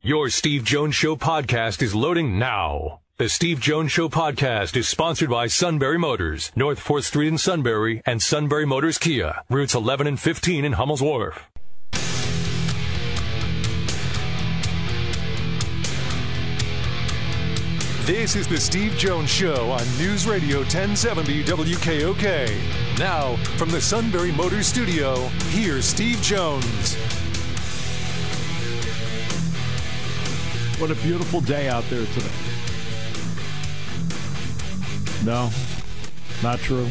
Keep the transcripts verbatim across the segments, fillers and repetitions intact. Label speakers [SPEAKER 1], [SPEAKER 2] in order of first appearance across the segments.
[SPEAKER 1] Your Steve Jones Show podcast is loading now. The Steve Jones Show podcast is sponsored by Sunbury Motors, North fourth Street in Sunbury, and Sunbury Motors Kia, routes eleven and fifteen in Hummel's Wharf.
[SPEAKER 2] This is the Steve Jones Show on News Radio ten seventy W K O K. Now, from the Sunbury Motors Studio, here's Steve Jones.
[SPEAKER 3] What a beautiful day out there today. No, not true.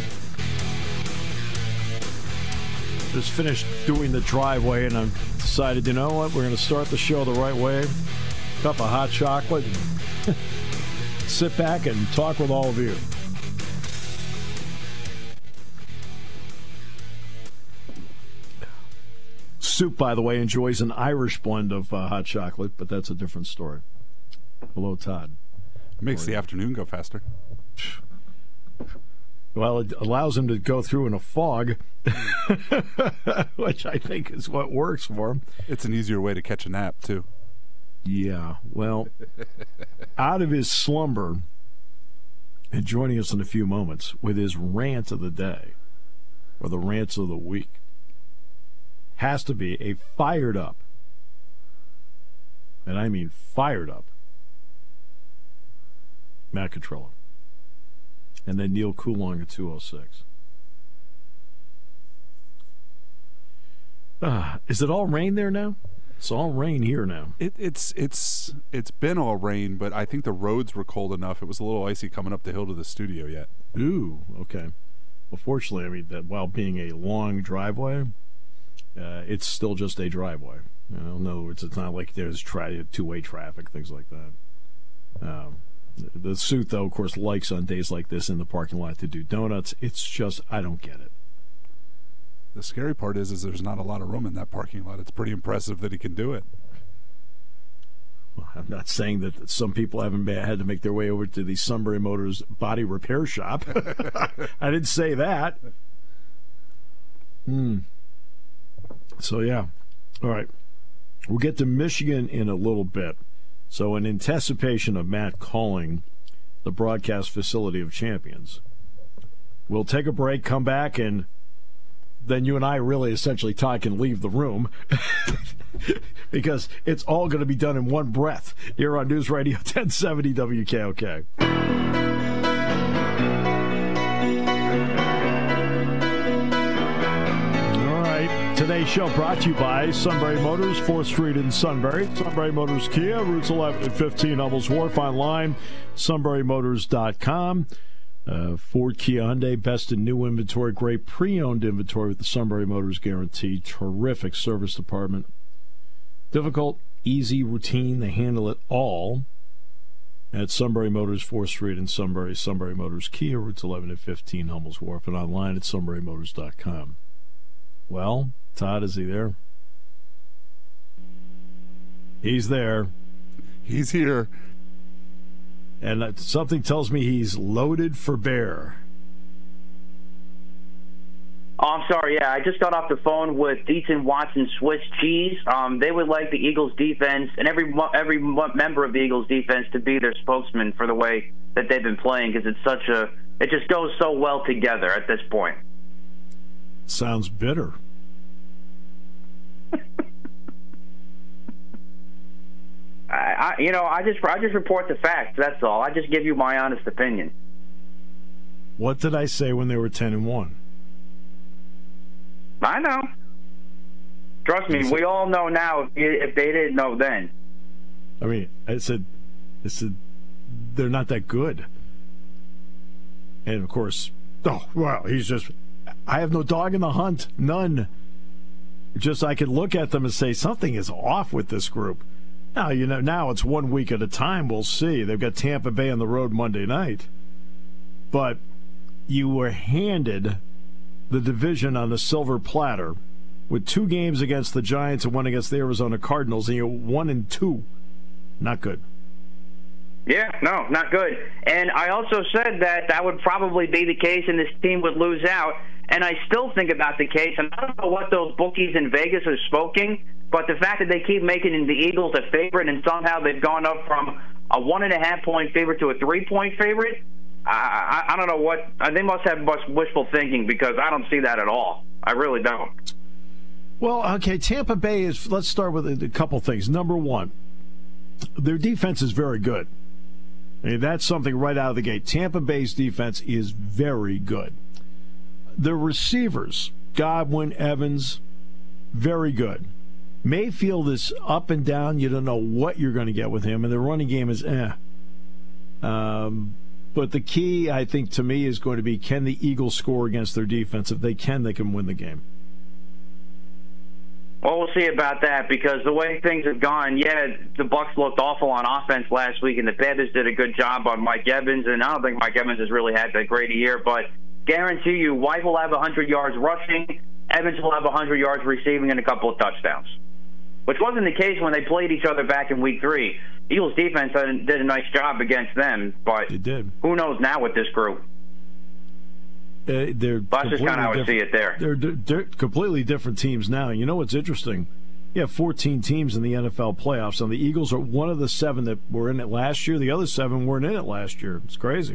[SPEAKER 3] Just finished doing the driveway, and I decided, you know what, we're going to start the show the right way. Cup of hot chocolate. Sit back and talk with all of you. Soup, by the way, enjoys an Irish blend of uh, hot chocolate, but that's a different story. Hello, Todd.
[SPEAKER 4] It makes the afternoon go faster.
[SPEAKER 3] Well, it allows him to go through in a fog, which I think is what works for him.
[SPEAKER 4] It's an easier way to catch a nap, too.
[SPEAKER 3] Yeah, well, out of his slumber and joining us in a few moments with his rant of the day, or the rants of the week, has to be a fired up, and I mean fired up, Matt Catrillo. And then Neil Coulong at two oh six. Uh, is it all rain there now? It's all rain here now.
[SPEAKER 4] It, it's it's it's been all rain, but I think the roads were cold enough. It was a little icy coming up the hill to the studio yet.
[SPEAKER 3] Ooh, okay. Well, fortunately, I mean, that while being a long driveway, uh, it's still just a driveway. You know, in other words, it's not like there's tra- two-way traffic, things like that. Um, the suit, though, of course, likes on days like this in the parking lot to do donuts. It's just, I don't get it.
[SPEAKER 4] The scary part is, is there's not a lot of room in that parking lot. It's pretty impressive that he can do it.
[SPEAKER 3] Well, I'm not saying that some people haven't been, had to make their way over to the Sunbury Motors body repair shop. I didn't say that. Hmm. So, yeah. All right. We'll get to Michigan in a little bit. So, in anticipation of Matt calling the broadcast facility of champions, we'll take a break, come back, and then you and I really essentially talk and leave the room because it's all going to be done in one breath here on News Radio ten seventy W K O K. All right, today's show brought to you by Sunbury Motors, fourth Street in Sunbury. Sunbury Motors Kia, routes eleven and fifteen, Hummel's Wharf, online, sunbury motors dot com. Uh, Ford, Kia, Hyundai, best in new inventory, great pre-owned inventory with the Sunbury Motors guarantee. Terrific service department. Difficult, easy, routine. They handle it all at Sunbury Motors, fourth Street in Sunbury. Sunbury Motors Kia, routes eleven and fifteen, Hummel's Wharf, and online at sunbury motors dot com. Well, Todd, is he there? He's there.
[SPEAKER 4] He's here.
[SPEAKER 3] And something tells me he's loaded for bear.
[SPEAKER 5] Oh, I'm sorry. Yeah, I just got off the phone with Deaton Watson Swiss Cheese. Um, they would like the Eagles defense and every every member of the Eagles defense to be their spokesman for the way that they've been playing, because it's such a it just goes so well together at this point.
[SPEAKER 3] Sounds bitter.
[SPEAKER 5] I, I, you know, I just I just report the facts. That's all. I just give you my honest opinion.
[SPEAKER 3] What did I say when they were ten and one?
[SPEAKER 5] I know. Trust me, we all know now. If, if they didn't know then.
[SPEAKER 3] I mean, I said, I said, they're not that good. And of course, oh well, he's just. I have no dog in the hunt, none. Just I could look at them and say something is off with this group. Now, you know, now it's one week at a time. We'll see. They've got Tampa Bay on the road Monday night. But you were handed the division on the silver platter with two games against the Giants and one against the Arizona Cardinals, and you're one and two. Not good.
[SPEAKER 5] Yeah, no, not good. And I also said that that would probably be the case and this team would lose out. And I still think about the case, and I don't know what those bookies in Vegas are smoking, But the fact that they keep making the Eagles a favorite and somehow they've gone up from a one and a half point favorite to a three point favorite, I, I, I don't know what. They must have much wishful thinking because I don't see that at all. I really don't.
[SPEAKER 3] Well, okay, Tampa Bay is, let's start with a couple things. Number one, their defense is very good. I mean, that's something right out of the gate. Tampa Bay's defense is very good. The receivers, Godwin, Evans, very good. Mayfield is up and down. You don't know what you're going to get with him, and the running game is eh. Um, but the key, I think, to me is going to be, can the Eagles score against their defense? If they can, they can win the game.
[SPEAKER 5] Well, we'll see about that because the way things have gone, yeah, the Bucs looked awful on offense last week, and the Panthers did a good job on Mike Evans, and I don't think Mike Evans has really had that great a year, but guarantee you, White will have one hundred yards rushing, Evans will have one hundred yards receiving, and a couple of touchdowns, which wasn't the case when they played each other back in week three. Eagles defense did a nice job against them, but
[SPEAKER 3] it did.
[SPEAKER 5] Who knows now with this group?
[SPEAKER 3] Uh, they're
[SPEAKER 5] That's just kind of how I see it there.
[SPEAKER 3] They're, they're completely different teams now. You know what's interesting? You have fourteen teams in the N F L playoffs, and the Eagles are one of the seven that were in it last year. The other seven weren't in it last year. It's crazy.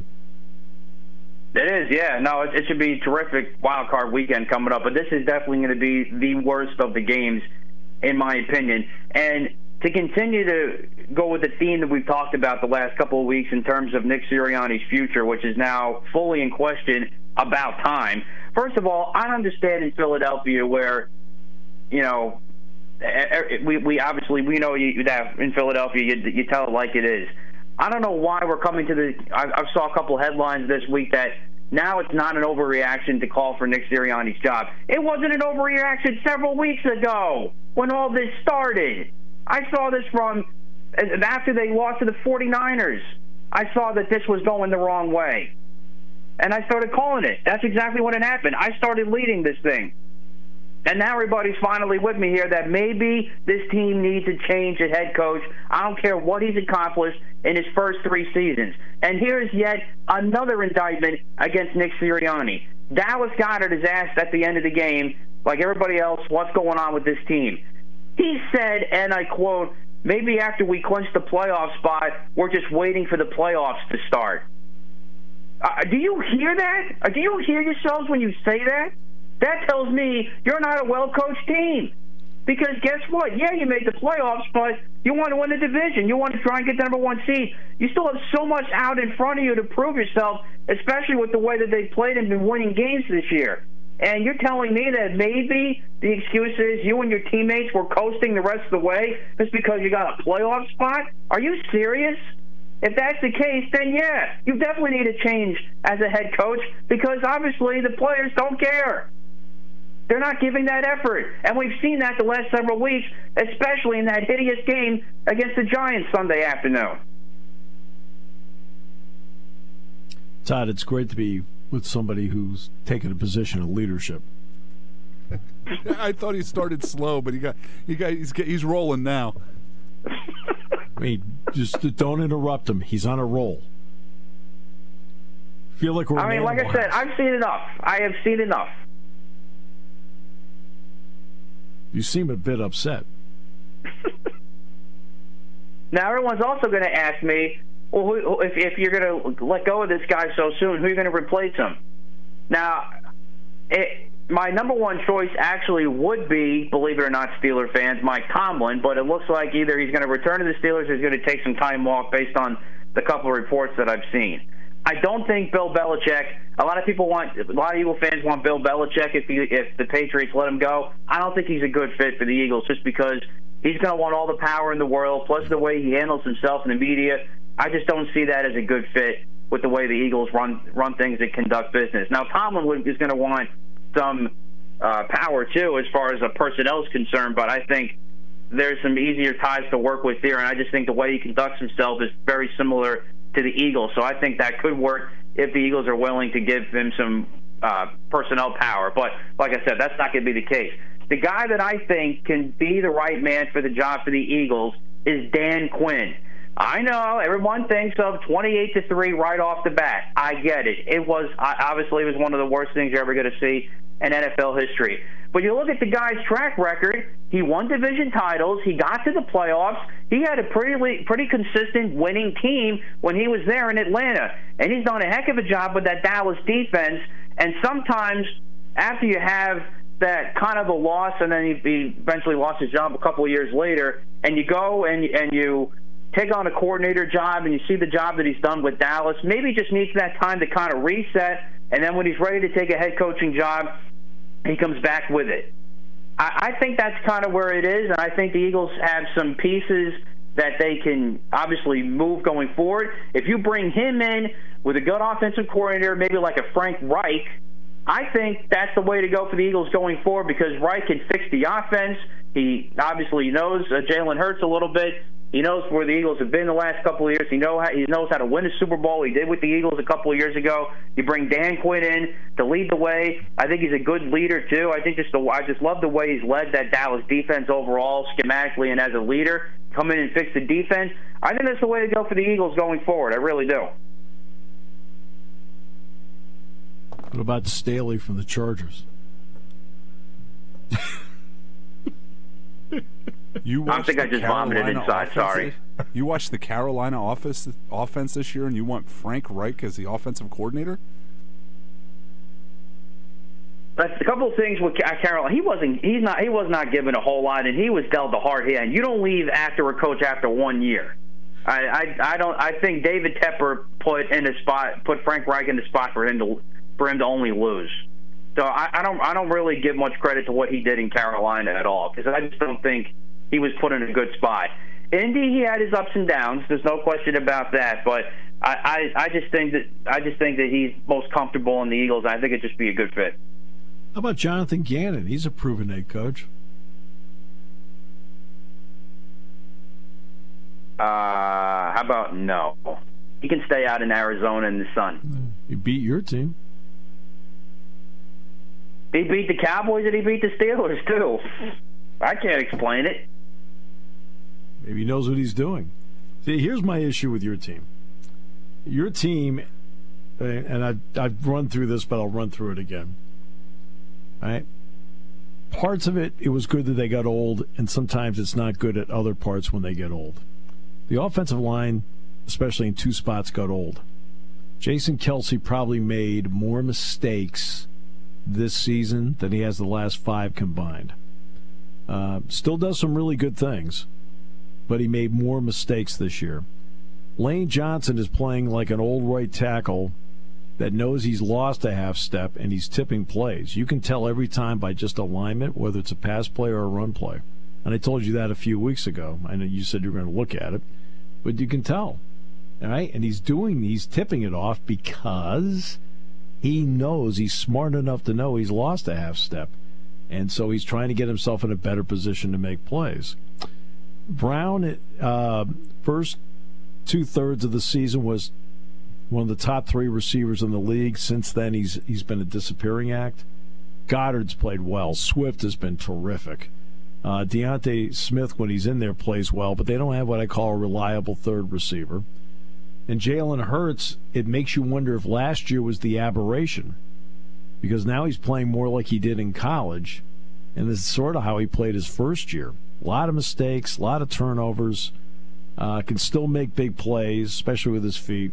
[SPEAKER 5] It is, yeah. No, it, it should be a terrific wild card weekend coming up, but this is definitely going to be the worst of the games, in my opinion. And to continue to go with the theme that we've talked about the last couple of weeks in terms of Nick Sirianni's future, which is now fully in question about time. First of all, I understand in Philadelphia where, you know, we, we obviously, we know you, that in Philadelphia you, you tell it like it is. I don't know why we're coming to the, I, I saw a couple headlines this week that now it's not an overreaction to call for Nick Sirianni's job. It wasn't an overreaction several weeks ago when all this started. I saw this from after they lost to the forty-niners. I saw that this was going the wrong way. And I started calling it. That's exactly what had happened. I started leading this thing. And now everybody's finally with me here that maybe this team needs to change a head coach. I don't care what he's accomplished in his first three seasons. And here's yet another indictment against Nick Sirianni. Dallas Goedert is asked at the end of the game, like everybody else, what's going on with this team. He said, and I quote, maybe after we clinch the playoff spot, we're just waiting for the playoffs to start. Uh, do you hear that? Uh, do you hear yourselves when you say that? That tells me you're not a well-coached team. Because guess what? Yeah, you made the playoffs, but you want to win the division. You want to try and get the number one seed. You still have so much out in front of you to prove yourself, especially with the way that they played and been winning games this year. And you're telling me that maybe the excuse is you and your teammates were coasting the rest of the way just because you got a playoff spot? Are you serious? If that's the case, then yeah, you definitely need a change as a head coach because obviously the players don't care. They're not giving that effort. And we've seen that the last several weeks, especially in that hideous game against the Giants Sunday afternoon.
[SPEAKER 3] Todd, it's great to be with somebody who's taken a position of leadership.
[SPEAKER 4] I thought he started slow, but he got he got he's he's rolling now.
[SPEAKER 3] I mean, just don't interrupt him. He's on a roll. Feel like we're.
[SPEAKER 5] I mean, like I said, I've seen enough. I have seen enough.
[SPEAKER 3] You seem a bit upset.
[SPEAKER 5] Now, everyone's also going to ask me, well, who, if, if you're going to let go of this guy so soon, who are you going to replace him? Now, it, my number one choice actually would be, believe it or not, Steeler fans, Mike Tomlin, but it looks like either he's going to return to the Steelers or he's going to take some time off based on the couple of reports that I've seen. I don't think Bill Belichick, a lot of people want, a lot of Eagle fans want Bill Belichick if he, if the Patriots let him go. I don't think he's a good fit for the Eagles just because he's going to want all the power in the world, plus the way he handles himself in the media. I just don't see that as a good fit with the way the Eagles run run things and conduct business. Now, Tomlin is going to want some uh, power, too, as far as a personnel is concerned, but I think there's some easier ties to work with here, and I just think the way he conducts himself is very similar to the Eagles. So I think that could work if the Eagles are willing to give him some uh, personnel power. But like I said, that's not going to be the case. The guy that I think can be the right man for the job for the Eagles is Dan Quinn. I know everyone thinks of twenty-eight to three right off the bat. I get it. It was obviously it was one of the worst things you're ever going to see in N F L history. But you look at the guy's track record, he won division titles, he got to the playoffs, he had a pretty pretty consistent winning team when he was there in Atlanta. And he's done a heck of a job with that Dallas defense. And sometimes after you have that kind of a loss, and then he, he eventually lost his job a couple of years later, and you go and and you take on a coordinator job and you see the job that he's done with Dallas, maybe he just needs that time to kind of reset, and then when he's ready to take a head coaching job, he comes back with it. I, I think that's kind of where it is, and I think the Eagles have some pieces that they can obviously move going forward. If you bring him in with a good offensive coordinator, maybe like a Frank Reich, I think that's the way to go for the Eagles going forward, because Reich can fix the offense. He obviously knows uh, Jalen Hurts a little bit. He knows where the Eagles have been the last couple of years. He know how, he knows how to win a Super Bowl. He did with the Eagles a couple of years ago. You bring Dan Quinn in to lead the way. I think he's a good leader too. I think just the, I just love the way he's led that Dallas defense overall, schematically and as a leader. Come in and fix the defense. I think that's the way to go for the Eagles going forward. I really do.
[SPEAKER 3] What about Staley from the Chargers?
[SPEAKER 4] You
[SPEAKER 5] I think I just vomited inside. Sorry.
[SPEAKER 4] You watched the Carolina office, offense this year, and you want Frank Reich as the offensive coordinator?
[SPEAKER 5] That's a couple of things with Carolina. He wasn't. He's not. He was not given a whole lot, and he was dealt a hard hand. You don't leave after a coach after one year. I, I, I don't. I think David Tepper put in a spot, put Frank Reich in the spot for him to, for him to only lose. So I, I don't. I don't really give much credit to what he did in Carolina at all, because I just don't think he was put in a good spot. Indy, he had his ups and downs. There's no question about that. But I, I, I just think that I just think that he's most comfortable in the Eagles. I think it'd just be a good fit.
[SPEAKER 3] How about Jonathan Gannon? He's a proven head coach.
[SPEAKER 5] Uh, how about no? He can stay out in Arizona in the sun.
[SPEAKER 3] He beat your team.
[SPEAKER 5] He beat the Cowboys and he beat the Steelers, too. I can't explain it.
[SPEAKER 3] Maybe he knows what he's doing. See, here's my issue with your team. Your team, and I, I've run through this, but I'll run through it again. All right? Parts of it, it was good that they got old, and sometimes it's not good at other parts when they get old. The offensive line, especially in two spots, got old. Jason Kelce probably made more mistakes this season than he has the last five combined. Uh, still does some really good things, but he made more mistakes this year. Lane Johnson is playing like an old right tackle that knows he's lost a half step and he's tipping plays. You can tell every time by just alignment whether it's a pass play or a run play. And I told you that a few weeks ago. I know you said you were going to look at it, but you can tell. All right? And he's doing, he's tipping it off because he knows, he's smart enough to know he's lost a half step. And so he's trying to get himself in a better position to make plays. Brown, uh, first two-thirds of the season, was one of the top three receivers in the league. Since then, he's he's been a disappearing act. Goddard's played well. Swift has been terrific. Uh, Deontay Smith, when he's in there, plays well, but they don't have what I call a reliable third receiver. And Jalen Hurts, it makes you wonder if last year was the aberration, because now he's playing more like he did in college, and this is sort of how he played his first year. A lot of mistakes, a lot of turnovers, uh, can still make big plays, especially with his feet.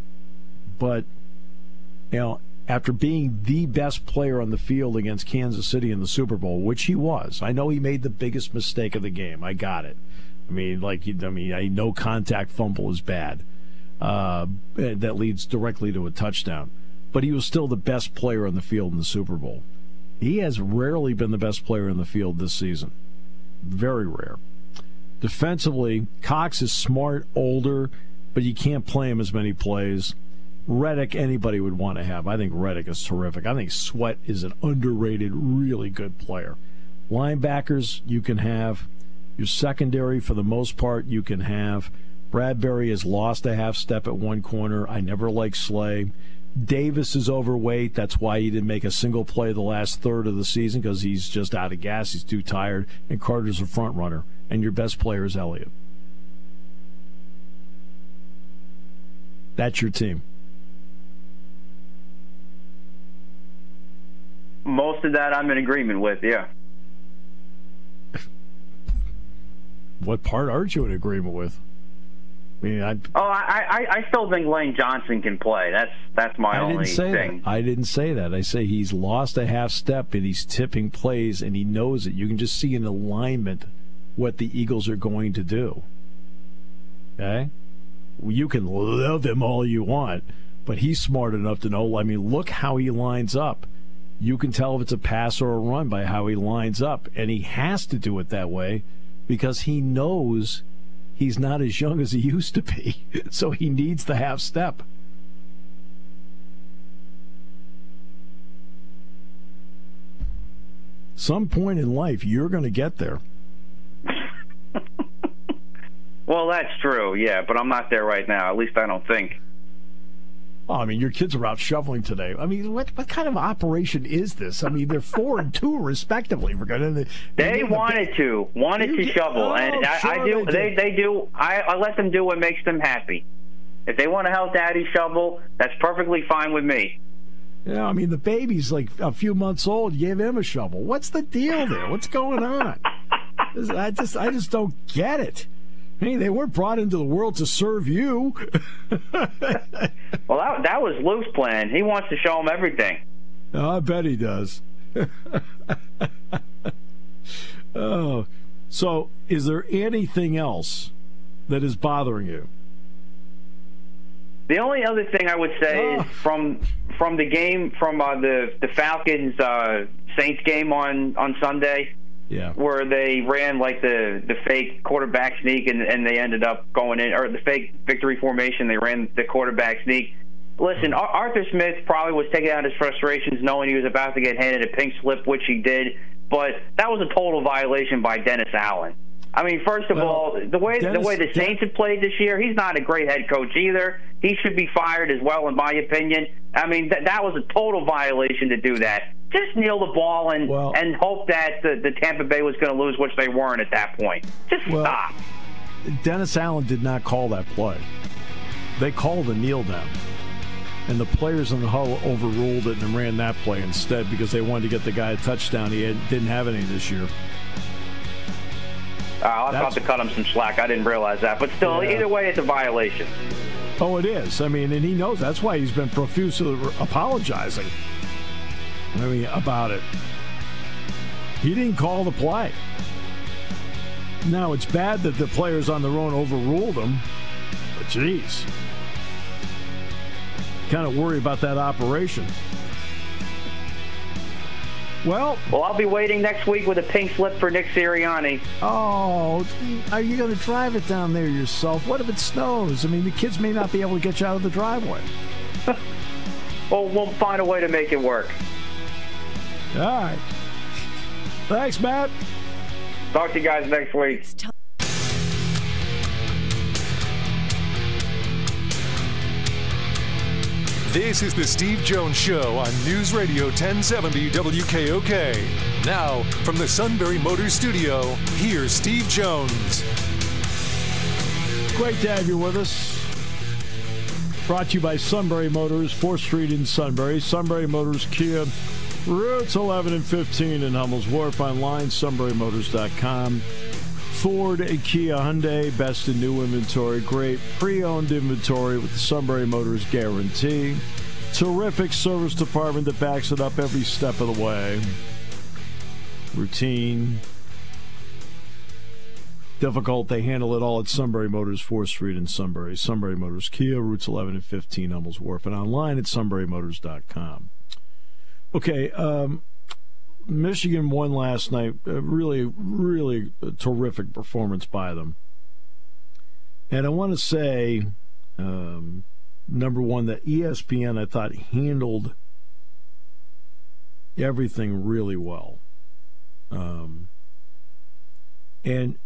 [SPEAKER 3] But, you know, after being the best player on the field against Kansas City in the Super Bowl, which he was, I know he made the biggest mistake of the game. I got it. I mean, like, I mean, a no contact fumble is bad. Uh, that leads directly to a touchdown. But he was still the best player on the field in the Super Bowl. He has rarely been the best player in the field this season. Very rare. Defensively, Cox is smart, older, but you can't play him as many plays. Reddick, anybody would want to have. I think Reddick is terrific. I think Sweat is an underrated, really good player. Linebackers, you can have. Your secondary, for the most part, you can have. Bradbury has lost a half step at one corner. I never liked Slay. Davis is overweight. That's why he didn't make a single play the last third of the season, because he's just out of gas. He's too tired. And Carter's a front runner. And your best player is Elliott. That's your team.
[SPEAKER 5] Most most of that I'm in agreement with, yeah.
[SPEAKER 3] What part aren't you in agreement with? I mean, I.
[SPEAKER 5] Oh, I, I, I still think Lane Johnson can play. That's that's my
[SPEAKER 3] I
[SPEAKER 5] only
[SPEAKER 3] didn't say
[SPEAKER 5] thing.
[SPEAKER 3] That. I didn't say that. I say he's lost a half step and he's tipping plays and he knows it. You can just see in alignment what the Eagles are going to do. Okay? You can love him all you want, but he's smart enough to know. I mean, look how he lines up. You can tell if it's a pass or a run by how he lines up, and he has to do it that way because he knows he's not as young as he used to be, so he needs the half step. Some point in life, you're going to get there.
[SPEAKER 5] Well, that's true, yeah, but I'm not there right now. At least I don't think.
[SPEAKER 3] Oh, I mean, your kids are out shoveling today. I mean, what what kind of operation is this? I mean, they're four and two respectively. We're going to.
[SPEAKER 5] They wanted to, wanted to shovel,
[SPEAKER 3] oh,
[SPEAKER 5] and I,
[SPEAKER 3] sure
[SPEAKER 5] I do.
[SPEAKER 3] They,
[SPEAKER 5] they they do. I, I let them do what makes them happy. If they want to help Daddy shovel, that's perfectly fine with me.
[SPEAKER 3] Yeah, I mean, the baby's like a few months old. You give him a shovel. What's the deal there? What's going on? I just I just don't get it. Hey, they weren't brought into the world to serve you.
[SPEAKER 5] Well, that, that was Luke's plan. He wants to show them everything.
[SPEAKER 3] Oh, I bet he does. Oh, so is there anything else that is bothering you?
[SPEAKER 5] The only other thing I would say
[SPEAKER 3] oh.
[SPEAKER 5] is from from the game, from uh, the the Falcons uh, Saints game on, on Sunday.
[SPEAKER 3] Yeah.
[SPEAKER 5] Where they ran like the, the fake quarterback sneak and, and they ended up going in, or the fake victory formation, they ran the quarterback sneak. Listen, Arthur Smith probably was taking out his frustrations knowing he was about to get handed a pink slip, which he did, but that was a total violation by Dennis Allen. I mean, first of
[SPEAKER 3] well,
[SPEAKER 5] all, the way
[SPEAKER 3] Dennis,
[SPEAKER 5] the way the Saints have played this year, he's not a great head coach either. He should be fired as well, in my opinion. I mean, th- that was a total violation to do that. Just kneel the ball and
[SPEAKER 3] well,
[SPEAKER 5] and hope that the, the Tampa Bay was going to lose, which they weren't at that point. Just
[SPEAKER 3] well,
[SPEAKER 5] stop.
[SPEAKER 3] Dennis Allen did not call that play. They called a kneel down. And the players in the huddle overruled it and ran that play instead because they wanted to get the guy a touchdown. He had, didn't have any this year.
[SPEAKER 5] Uh, I'll have to cut him some slack. I didn't realize that. But still, yeah. Either way, it's a violation.
[SPEAKER 3] Oh, it is. I mean, and he knows that's why he's been profusely apologizing. I mean, about it. He didn't call the play. Now, it's bad that the players on their own overruled him, but geez. Kind of worry about that operation. Well,
[SPEAKER 5] well, I'll be waiting next week with a pink slip for Nick Sirianni.
[SPEAKER 3] Oh, are you going to drive it down there yourself? What if it snows? I mean, the kids may not be able to get you out of the driveway.
[SPEAKER 5] Well, we'll find a way to make it work.
[SPEAKER 3] All right. Thanks, Matt.
[SPEAKER 5] Talk to you guys next week.
[SPEAKER 2] This is the Steve Jones Show on News Radio ten seventy W K O K. Now, from the Sunbury Motors Studio, here's Steve Jones.
[SPEAKER 3] Great to have you with us. Brought to you by Sunbury Motors, fourth Street in Sunbury. Sunbury Motors Kia, routes eleven and fifteen in Hummel's Wharf. Online, sunbury motors dot com. Ford and Kia Hyundai, best in new inventory. Great pre-owned inventory with the Sunbury Motors guarantee. Terrific service department that backs it up every step of the way. Routine. Difficult. They handle it all at Sunbury Motors, fourth Street in Sunbury. Sunbury Motors Kia, routes eleven and fifteen, Hummel's Wharf. And online at sunbury motors dot com. Okay, um... Michigan won last night. A really, really terrific performance by them. And I want to say, um, number one, that E S P N, I thought, handled everything really well. Um, and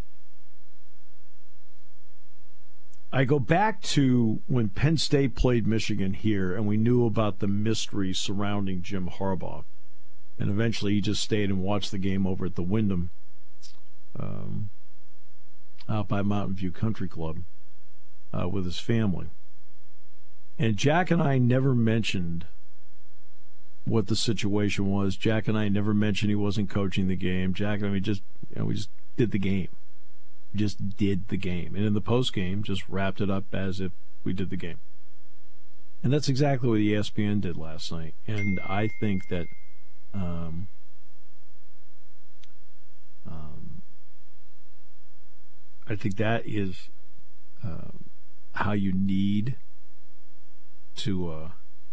[SPEAKER 3] I go back to when Penn State played Michigan here, and we knew about the mystery surrounding Jim Harbaugh. And eventually he just stayed and watched the game over at the Wyndham um, out by Mountain View Country Club uh, with his family. And Jack and I never mentioned what the situation was. Jack and I never mentioned he wasn't coaching the game. Jack and I we just, you know, we just did the game. We just did the game. And in the post game, just wrapped it up as if we did the game. And that's exactly what E S P N did last night. And I think that um, um, I think that is uh, how you need to uh,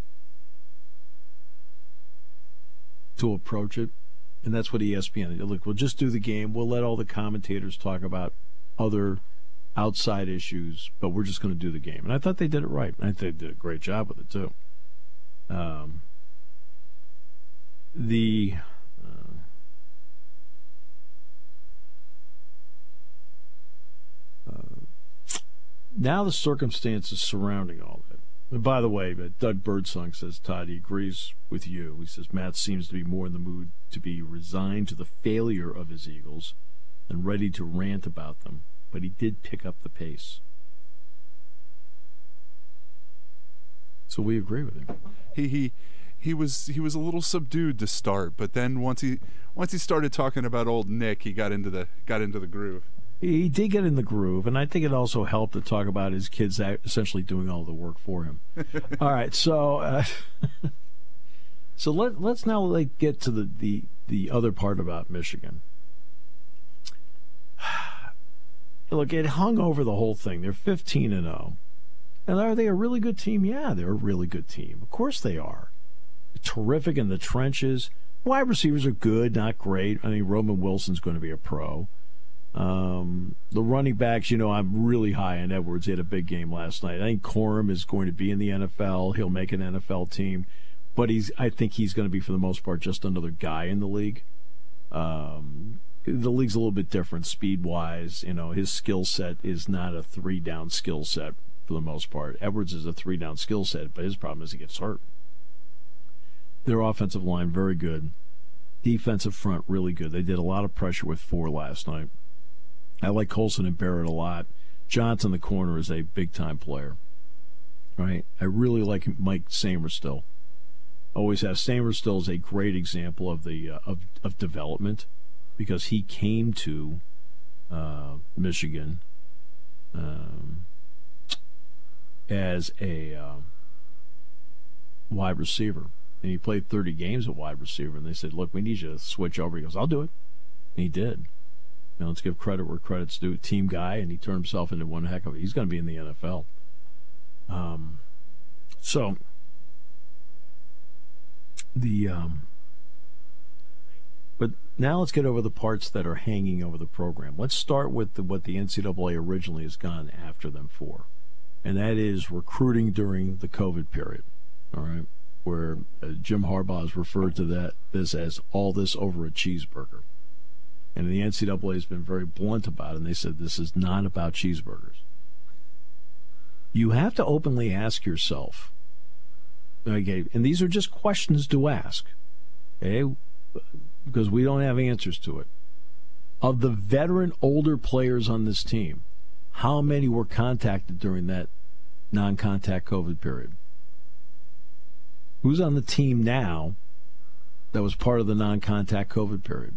[SPEAKER 3] to approach it. And that's what E S P N did. Look, we'll just do the game. We'll let all the commentators talk about other outside issues, but we're just going to do the game. And I thought they did it right. I think they did a great job with it, too. Um, the uh, uh, now the circumstances surrounding all that. And by the way, but Doug Birdsong says, Todd, he agrees with you. He says Matt seems to be more in the mood to be resigned to the failure of his Eagles and ready to rant about them. But he did pick up the pace. So we agree with him.
[SPEAKER 4] He he he was he was a little subdued to start, but then once he once he started talking about old Nick, he got into the got into the groove.
[SPEAKER 3] He did get in the groove, and I think it also helped to talk about his kids essentially doing all the work for him. All right, so uh, so let let's now like get to the, the the other part about Michigan. Look, it hung over the whole thing. They're fifteen and oh. And are they a really good team? Yeah, they're a really good team. Of course they are. Terrific in the trenches. Wide receivers are good, not great. I mean, Roman Wilson's going to be a pro. Um, the running backs, you know, I'm really high on Edwards. He had a big game last night. I think Corum is going to be in the N F L. He'll make an N F L team. But he's, I think he's going to be, for the most part, just another guy in the league. Um... The league's a little bit different speed-wise. You know, his skill set is not a three-down skill set for the most part. Edwards is a three-down skill set, but his problem is he gets hurt. Their offensive line, very good. Defensive front, really good. They did a lot of pressure with four last night. I like Colson and Barrett a lot. Johnson, the corner, is a big-time player. Right? I really like Mike Samerstill. Always have. Samerstill is a great example of the uh, of of development, because he came to uh, Michigan um, as a uh, wide receiver. And he played thirty games at wide receiver. And they said, look, we need you to switch over. He goes, I'll do it. And he did. Now, let's give credit where credit's due. Team guy, and he turned himself into one heck of it. He's going to be in the N F L. Um, so, the... Um, But now let's get over the parts that are hanging over the program. Let's start with the, what the N C double A originally has gone after them for, and that is recruiting during the COVID period, all right, where uh, Jim Harbaugh has referred to that this as all this over a cheeseburger. And the N C double A has been very blunt about it, and they said this is not about cheeseburgers. You have to openly ask yourself, okay, and these are just questions to ask, okay, because we don't have answers to it. Of the veteran older players on this team, how many were contacted during that non-contact COVID period? Who's on the team now that was part of the non-contact COVID period?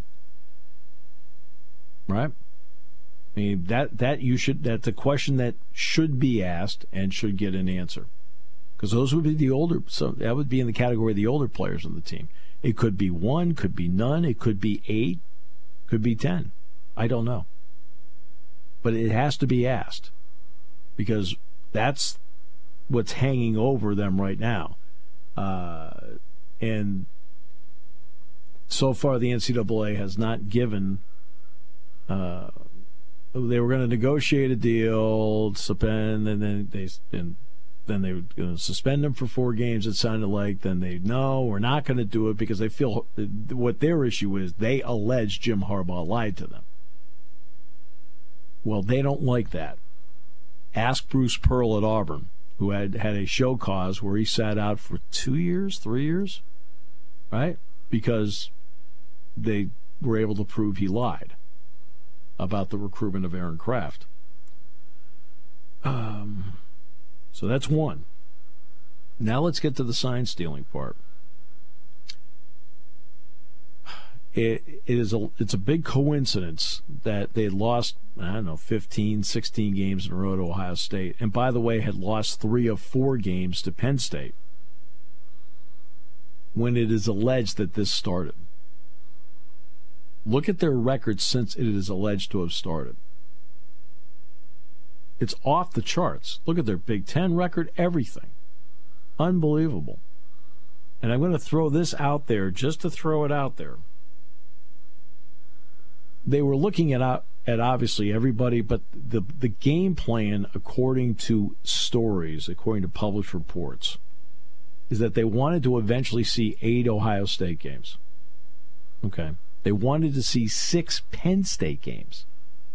[SPEAKER 3] Right? I mean, that, that you should, that's a question that should be asked and should get an answer. Because those would be the older, so that would be in the category of the older players on the team. It could be one, could be none, it could be eight, could be ten. I don't know. But it has to be asked, because that's what's hanging over them right now. Uh, and so far the N C double A has not given, uh, they were going to negotiate a deal, suspend, and then they, and then they were going to suspend them for four games, it sounded like. Then they, no, we're not going to do it, because they feel what their issue is, they allege Jim Harbaugh lied to them. Well, they don't like that. Ask Bruce Pearl at Auburn, who had had a show cause where he sat out for two years, three years, right? Because they were able to prove he lied about the recruitment of Aaron Kraft. Um... So that's one. Now let's get to the sign stealing part. it, it is a it's a big coincidence that they had lost, I don't know, fifteen, sixteen games in a row to Ohio State, and by the way, had lost three of four games to Penn State, when it is alleged that this started. Look at their record since it is alleged to have started. It's off the charts. Look at their Big Ten record, everything. Unbelievable. And I'm going to throw this out there just to throw it out there. They were looking at, at obviously everybody, but the, the game plan, according to stories, according to published reports, is that they wanted to eventually see eight Ohio State games. Okay. They wanted to see six Penn State games.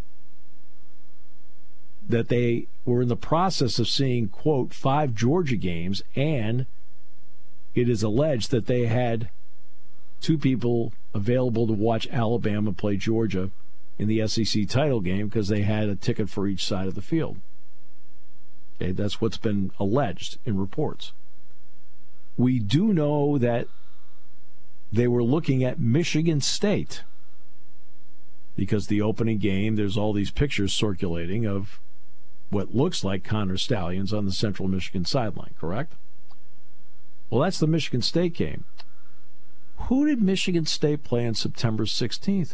[SPEAKER 3] That they were in the process of seeing, quote, five Georgia games, and it is alleged that they had two people available to watch Alabama play Georgia in the S E C title game because they had a ticket for each side of the field. Okay, that's what's been alleged in reports. We do know that they were looking at Michigan State because the opening game, there's all these pictures circulating of what looks like Connor Stallions on the Central Michigan sideline, correct? Well, that's the Michigan State game. Who did Michigan State play on September sixteenth?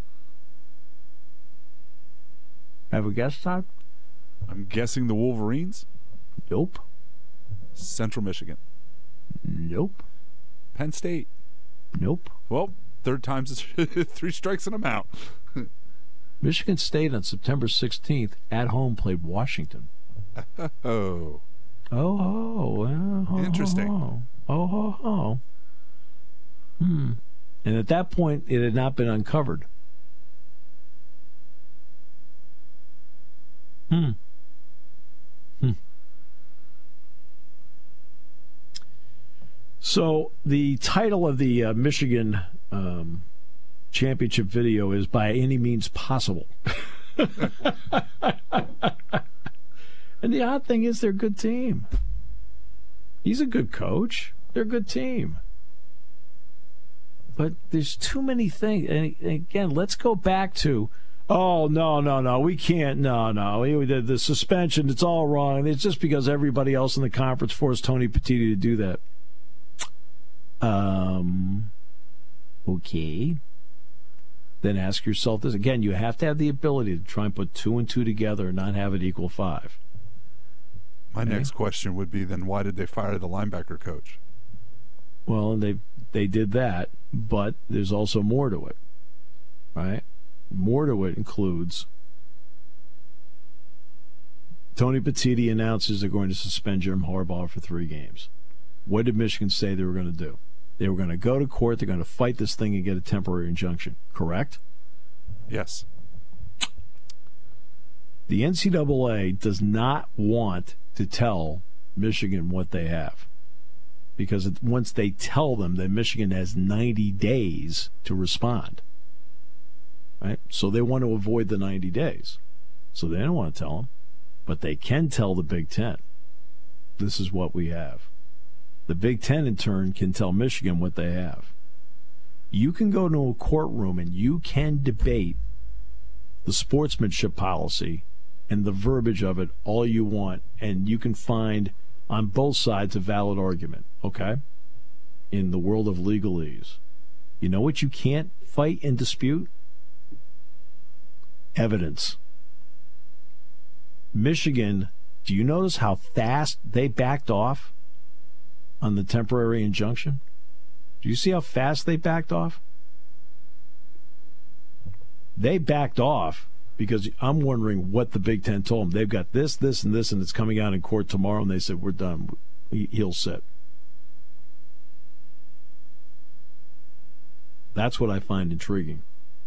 [SPEAKER 3] Have a guess, Todd?
[SPEAKER 4] I'm guessing the Wolverines?
[SPEAKER 3] Nope.
[SPEAKER 4] Central Michigan?
[SPEAKER 3] Nope.
[SPEAKER 4] Penn State?
[SPEAKER 3] Nope.
[SPEAKER 4] Well, third time's three strikes and I'm out.
[SPEAKER 3] Michigan State on September sixteenth at home played Washington.
[SPEAKER 4] Oh.
[SPEAKER 3] Oh, oh, oh.
[SPEAKER 4] Interesting.
[SPEAKER 3] Oh, oh, oh, oh. Hmm. And at that point, it had not been uncovered. Hmm. Hmm. So the title of the uh, Michigan um, championship video is By Any Means Possible. And the odd thing is they're a good team. He's a good coach. They're a good team. But there's too many things. And again, let's go back to, oh, no, no, no, we can't. No, no. The, the suspension, it's all wrong. It's just because everybody else in the conference forced Tony Petitti to do that. Um, okay. Then ask yourself this. Again, you have to have the ability to try and put two and two together and not have it equal five.
[SPEAKER 4] My
[SPEAKER 3] okay?
[SPEAKER 4] next question would be then why did they fire the linebacker coach?
[SPEAKER 3] Well, they they did that, but there's also more to it, right? More to it includes Tony Petitti announces they're going to suspend Jim Harbaugh for three games. What did Michigan say they were going to do? They were going to go to court. They're going to fight this thing and get a temporary injunction. Correct?
[SPEAKER 4] Yes.
[SPEAKER 3] The N C double A does not want to tell Michigan what they have, because it, once they tell them that Michigan has ninety days to respond, right? So they want to avoid the ninety days. So they don't want to tell them, but they can tell the Big Ten, this is what we have. The Big Ten, in turn, can tell Michigan what they have. You can go to a courtroom and you can debate the sportsmanship policy and the verbiage of it all you want, and you can find on both sides a valid argument, okay? In the world of legalese. You know what you can't fight and dispute? Evidence. Michigan, do you notice how fast they backed off on the temporary injunction? Do you see how fast they backed off? They backed off because I'm wondering what the Big Ten told them. They've got this, this, and this, and it's coming out in court tomorrow, and they said, we're done. He'll sit. That's what I find intriguing.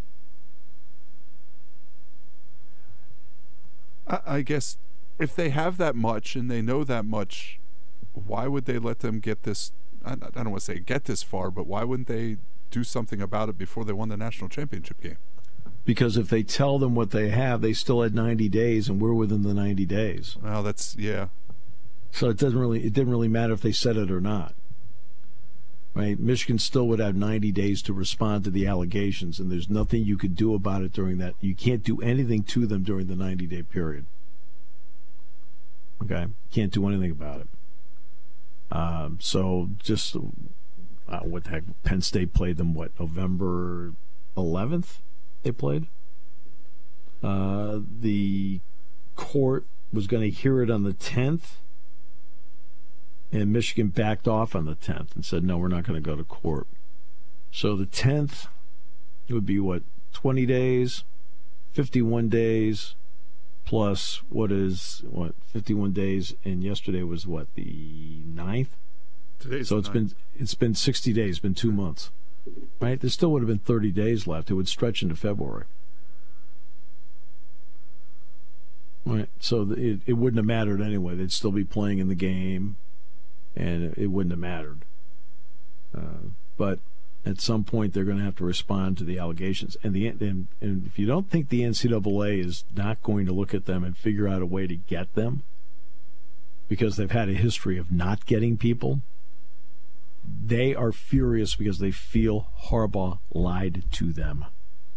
[SPEAKER 4] I, I guess if they have that much and they know that much, why would they let them get this? I, I don't want to say get this far, but why wouldn't they do something about it before they won the national championship game?
[SPEAKER 3] Because if they tell them what they have, they still had ninety days, and we're within the ninety days.
[SPEAKER 4] Well, that's, yeah.
[SPEAKER 3] So it doesn't really, it didn't really matter if they said it or not. right? Michigan still would have ninety days to respond to the allegations, and there's nothing you could do about it during that. You can't do anything to them during the ninety-day period. Okay? Can't do anything about it. Um, so just, uh, what the heck, Penn State played them, what, November eleventh they played? Uh, the court was going to hear it on the tenth, and Michigan backed off on the tenth and said, no, we're not going to go to court. So the tenth would be, what, twenty days, fifty-one days, plus what is, what, fifty-one days, and yesterday was, what, the ninth?
[SPEAKER 4] Today's
[SPEAKER 3] so it's
[SPEAKER 4] ninth.
[SPEAKER 3] been it's been sixty days, it's been two months, right? There still would have been thirty days left. It would stretch into February. Right, so it, it wouldn't have mattered anyway. They'd still be playing in the game, and it, it wouldn't have mattered. Uh, but at some point, they're going to have to respond to the allegations. And, the, and, and if you don't think the N C double A is not going to look at them and figure out a way to get them, because they've had a history of not getting people, they are furious because they feel Harbaugh lied to them.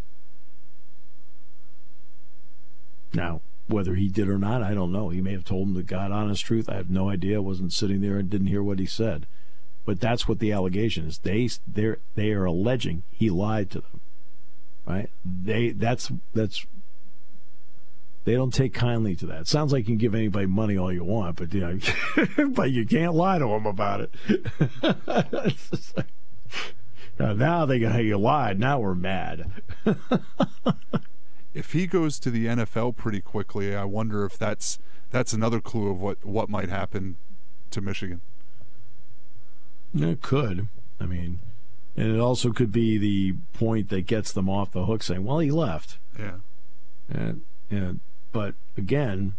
[SPEAKER 3] Now, whether he did or not, I don't know. He may have told them the God honest truth. I have no idea. I wasn't sitting there and didn't hear what he said. But that's what the allegation is. They they they are alleging he lied to them. Right? They that's that's they don't take kindly to that. It sounds like you can give anybody money all you want, but you know, but you can't lie to them about it. now, now they go, hey, you lied. Now we're mad.
[SPEAKER 4] If he goes to the N F L pretty quickly, I wonder if that's that's another clue of what, what might happen to Michigan.
[SPEAKER 3] It could. I mean, and it also could be the point that gets them off the hook saying, well, he left.
[SPEAKER 4] Yeah.
[SPEAKER 3] And, and, but again,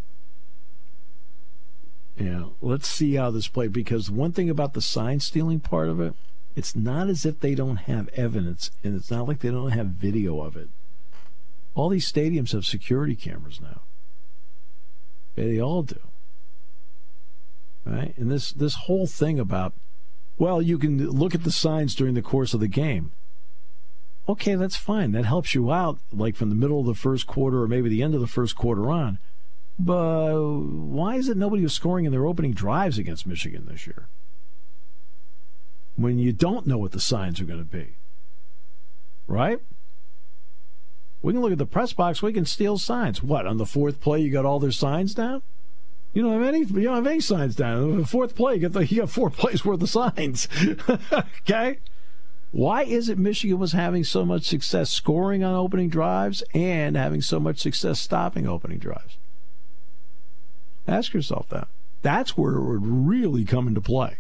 [SPEAKER 3] you know, let's see how this plays. Because one thing about the sign stealing part of it, it's not as if they don't have evidence, and it's not like they don't have video of it. All these stadiums have security cameras now. They all do. Right? And this, this whole thing about, well, you can look at the signs during the course of the game. Okay, that's fine. That helps you out, like from the middle of the first quarter or maybe the end of the first quarter on. But why is it nobody was scoring in their opening drives against Michigan this year? When you don't know what the signs are going to be. Right? We can look at the press box. We can steal signs. What, on the fourth play you got all their signs down? You don't have any. You don't have any signs down. On the fourth play, you got the, you got four plays worth of signs. Okay. Why is it Michigan was having so much success scoring on opening drives and having so much success stopping opening drives? Ask yourself that. That's where it would really come into play.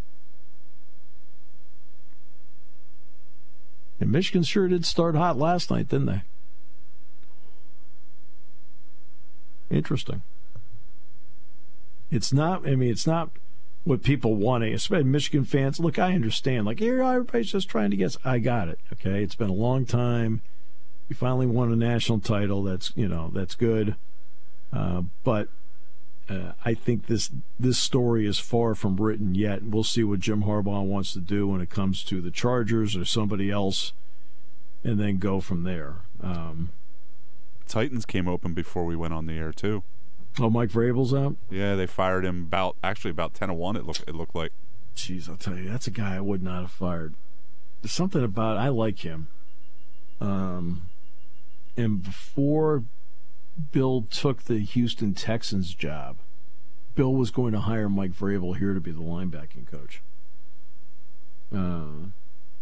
[SPEAKER 3] And Michigan sure did start hot last night, didn't they? Interesting. It's not, I mean, it's not what people want, especially Michigan fans. Look, I understand. Like, here, everybody's just trying to guess. I got it, okay? It's been a long time. You finally won a national title. That's, you know, that's good. Uh, but uh, I think this this story is far from written yet. We'll see what Jim Harbaugh wants to do when it comes to the Chargers or somebody else, and then go from there. Um,
[SPEAKER 4] Titans came open before we went on the air, too.
[SPEAKER 3] Oh, Mike Vrabel's out?
[SPEAKER 4] Yeah, they fired him about, actually about ten to one, it looked, it looked like.
[SPEAKER 3] Jeez, I'll tell you, that's a guy I would not have fired. There's something about, I like him. Um, and before Bill took the Houston Texans job, Bill was going to hire Mike Vrabel here to be the linebacking coach. Uh,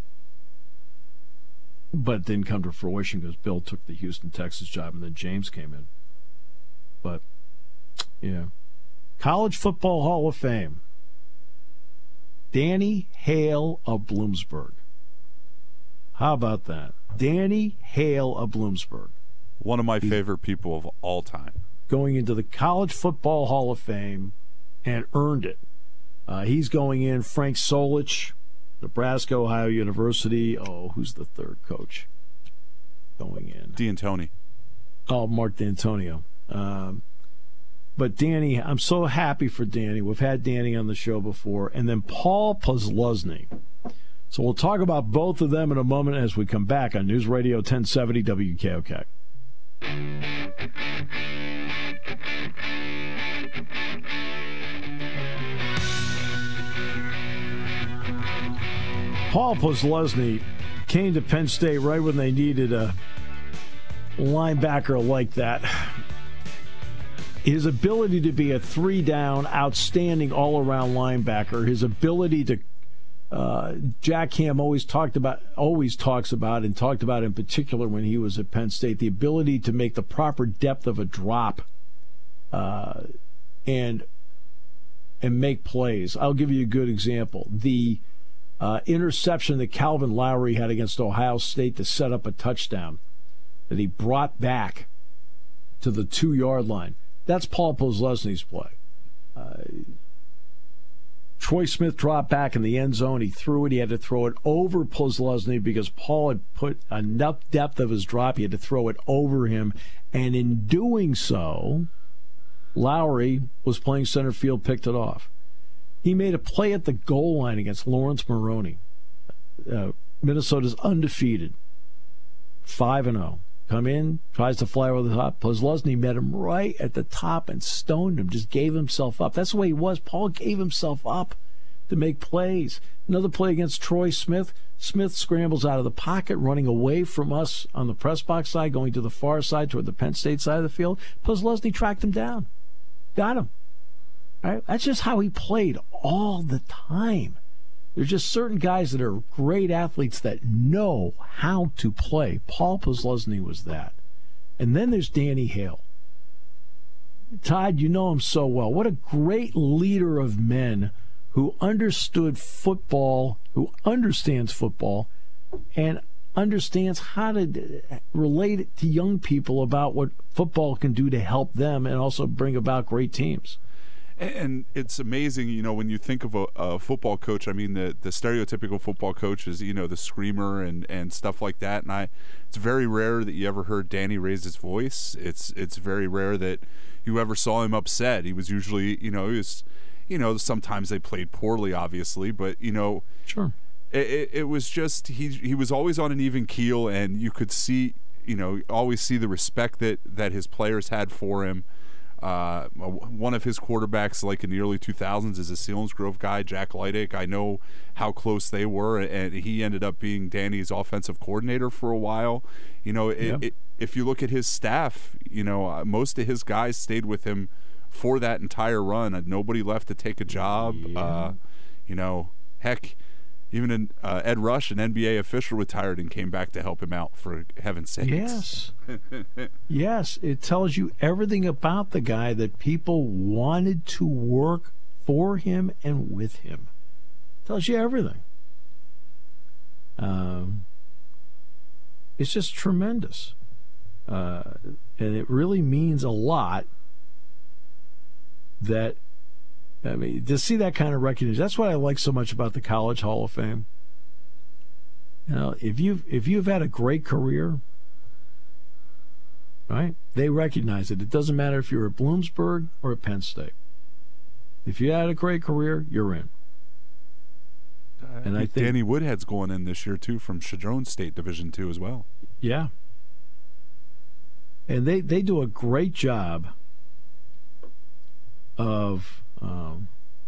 [SPEAKER 3] but it didn't come to fruition because Bill took the Houston Texans job and then James came in. But, yeah. College Football Hall of Fame. Danny Hale of Bloomsburg. How about that? Danny Hale of Bloomsburg.
[SPEAKER 4] One of my favorite people of all time.
[SPEAKER 3] Going into the College Football Hall of Fame and earned it. Uh, he's going in. Frank Solich, Nebraska, Ohio University. Oh, who's the third coach going in?
[SPEAKER 4] D'Antoni.
[SPEAKER 3] Oh, Mark D'Antonio. Um, but Danny, I'm so happy for Danny. We've had Danny on the show before. And then Paul Posluszny. So we'll talk about both of them in a moment as we come back on News Radio ten seventy W K O K. Paul Posluszny came to Penn State right when they needed a linebacker like that. His ability to be a three-down, outstanding all-around linebacker, his ability to Uh, Jack Ham always talked about, always talks about, and talked about in particular when he was at Penn State, the ability to make the proper depth of a drop uh, and and make plays. I'll give you a good example. The uh, interception that Calvin Lowry had against Ohio State to set up a touchdown that he brought back to the two-yard line. That's Paul Posluszny's play. Uh, Troy Smith dropped back in the end zone. He threw it. He had to throw it over Posluszny because Paul had put enough depth of his drop. He had to throw it over him. And in doing so, Lowry was playing center field, picked it off. He made a play at the goal line against Lawrence Maroney. Uh, Minnesota's undefeated, five and oh. Come in, tries to fly over the top. Posluszny met him right at the top and stoned him, just gave himself up. That's the way he was. Paul gave himself up to make plays. Another play against Troy Smith. Smith scrambles out of the pocket, running away from us on the press box side, going to the far side toward the Penn State side of the field. Posluszny tracked him down. Got him. All right? That's just how he played all the time. There's just certain guys that are great athletes that know how to play. Paul Posluszny was that. And then there's Danny Hale. Todd, you know him so well. What a great leader of men who understood football, who understands football, and understands how to relate it to young people about what football can do to help them and also bring about great teams.
[SPEAKER 4] And it's amazing, you know, when you think of a, a football coach, I mean, the, the stereotypical football coach is, you know, the screamer and, and stuff like that. And I, it's very rare that you ever heard Danny raise his voice. It's it's very rare that you ever saw him upset. He was usually, you know, he was, you know, sometimes they played poorly, obviously, but, you know,
[SPEAKER 3] sure.
[SPEAKER 4] It, it, it was just, he he was always on an even keel, and you could see, you know, always see the respect that, that his players had for him. Uh, one of his quarterbacks, like in the early two thousands, is a Selinsgrove guy, Jack Leidick. I know how close they were, and he ended up being Danny's offensive coordinator for a while. You know, it,
[SPEAKER 3] yeah.
[SPEAKER 4] it, if you look at his staff, you know, uh, most of his guys stayed with him for that entire run. And nobody left to take a job.
[SPEAKER 3] Yeah.
[SPEAKER 4] Uh, you know, heck, even in, uh, Ed Rush, an N B A official, retired and came back to help him out, for heaven's sakes.
[SPEAKER 3] Yes. Yes, it tells you everything about the guy, that people wanted to work for him and with him. It tells you everything. Um, it's just tremendous. Uh, and it really means a lot that, I mean, to see that kind of recognition. That's what I like so much about the College Hall of Fame. You know, if you've if you've had a great career, right? They recognize it. It doesn't matter if you're at Bloomsburg or at Penn State. If you had a great career, you're in.
[SPEAKER 4] Uh,
[SPEAKER 3] and I think
[SPEAKER 4] Danny Woodhead's going in this year too, from Chadron State Division Two as well.
[SPEAKER 3] Yeah. And they, they do a great job of um,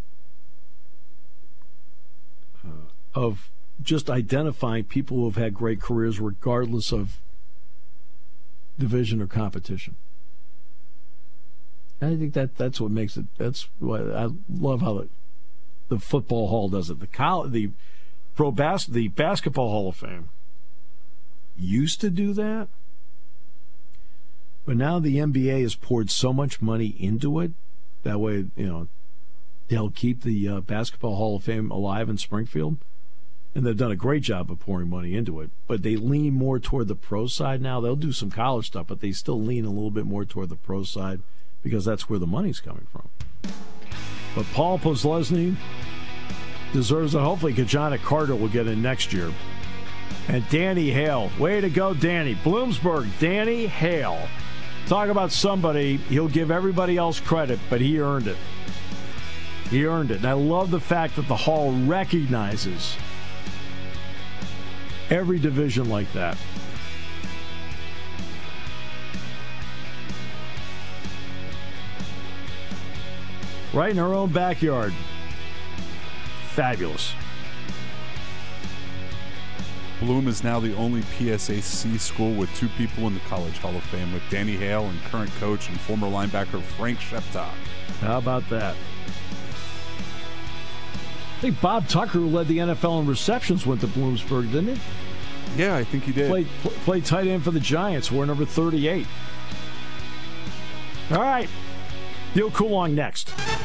[SPEAKER 3] uh, of just identifying people who have had great careers regardless of division or competition. And I think that that's what makes it. That's what I love, how the, the football hall does it. The college, the pro bas- the basketball Hall of Fame used to do that, but now the N B A has poured so much money into it. That way, you know, they'll keep the uh, basketball Hall of Fame alive in Springfield. And they've done a great job of pouring money into it. But they lean more toward the pro side now. They'll do some college stuff, but they still lean a little bit more toward the pro side because that's where the money's coming from. But Paul Posluszny deserves it. Hopefully, Kajana Carter will get in next year. And Danny Hale. Way to go, Danny. Bloomsburg, Danny Hale. Talk about somebody, he'll give everybody else credit, but he earned it. He earned it. And I love the fact that the Hall recognizes Every division like that. Right in our own backyard. Fabulous.
[SPEAKER 4] Bloom is now the only P S A C school with two people in the College Hall of Fame, with Danny Hale and current coach and former linebacker Frank Shepta.
[SPEAKER 3] How about that? I think Bob Tucker, who led the N F L in receptions, went to Bloomsburg, didn't he?
[SPEAKER 4] Yeah, I think he did.
[SPEAKER 3] Played, played tight end for the Giants. We're number thirty-eight. All right. Neil Coulon next.